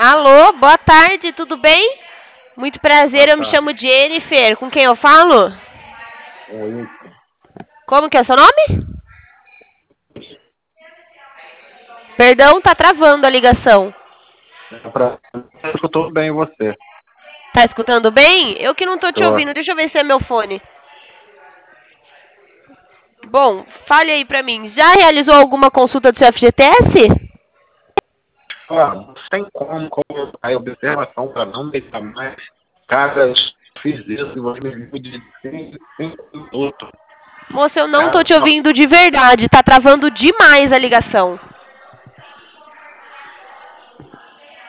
Alô, boa tarde, tudo bem? Muito prazer, Boa eu me tarde. chamo Jennifer. Com quem eu falo? Oi, Como que é o seu nome? Perdão, tá travando a ligação. eu escutou bem você. Tá escutando bem? Eu que não tô te Tô. ouvindo, deixa eu ver se é meu fone. Bom, fale aí pra mim. Já realizou alguma consulta do seu FGTS? Ó, não tem como colocar a observação para não deitar mais. Cara, eu fiz isso e você me viu de 5 minutos. Moça, eu não tô Cara, te ouvindo de verdade, tá travando demais a ligação.